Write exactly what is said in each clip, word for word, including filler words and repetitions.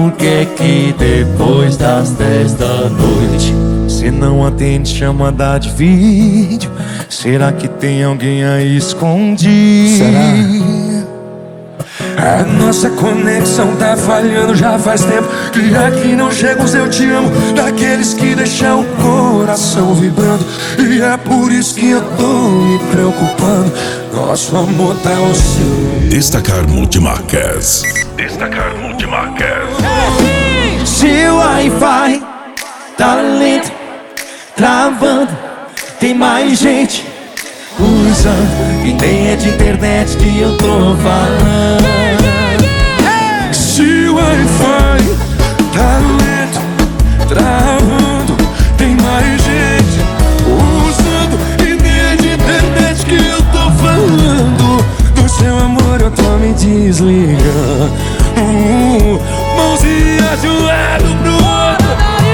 por que que depois das dez da noite cê não atende chamada de vídeo? Será que tem alguém aí escondido? Será? A nossa conexão tá falhando já faz tempo, que aqui não chega os eu te amo daqueles que deixam o coração vibrando. E é por isso que eu tô me preocupando. Nosso amor tá oscilando. Destacar Multimarcas. Destacar Multimarcas. Seu Wi-Fi tá lento, travando, tem mais gente usando, e nem é de internet que eu tô falando. Se o Wi-Fi tá lento, travando, tem mais gente usando, e nem é de internet que eu tô falando. Do seu amor eu tô me desligando, uh, mãozinha de um lado pro outro.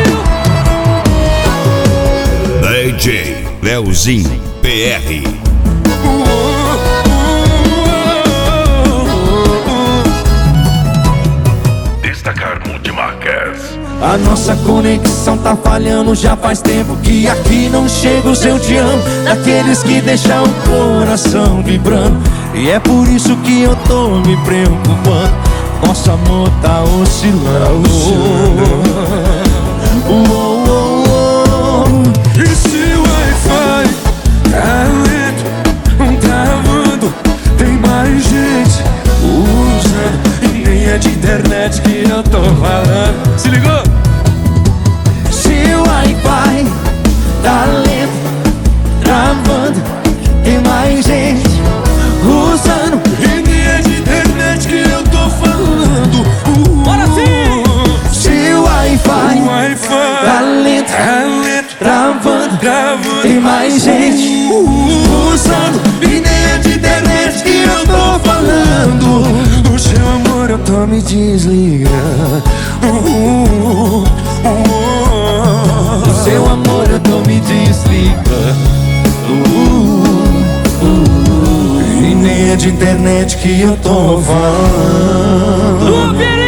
D J Leozinho P R. Destacar Multimarcas. A nossa conexão tá falhando já faz tempo, que aqui não chega o seu te amo daqueles que deixam o coração vibrando. E é por isso que eu tô me preocupando. Nosso amor tá oscilando, oh, oh, oh, oh. E se o Wi-Fi tá lento, travando, tem mais gente usando, e nem é de internet que eu tô falando. Se ligou? Se o Wi-Fi tá lento, travando, tem mais gente usando, e nem é de internet que eu tô falando. uh, Bora sim! Se o Wi-Fi O Wi-Fi tá lento, tá lento, travando, travando, tem mais gente usando, e nem é de internet que eu tô falando. Do seu amor eu tô me desligando, uh, uh, uh, do seu amor eu tô me desligando, uh, uh, e nem é de internet que eu tô falando.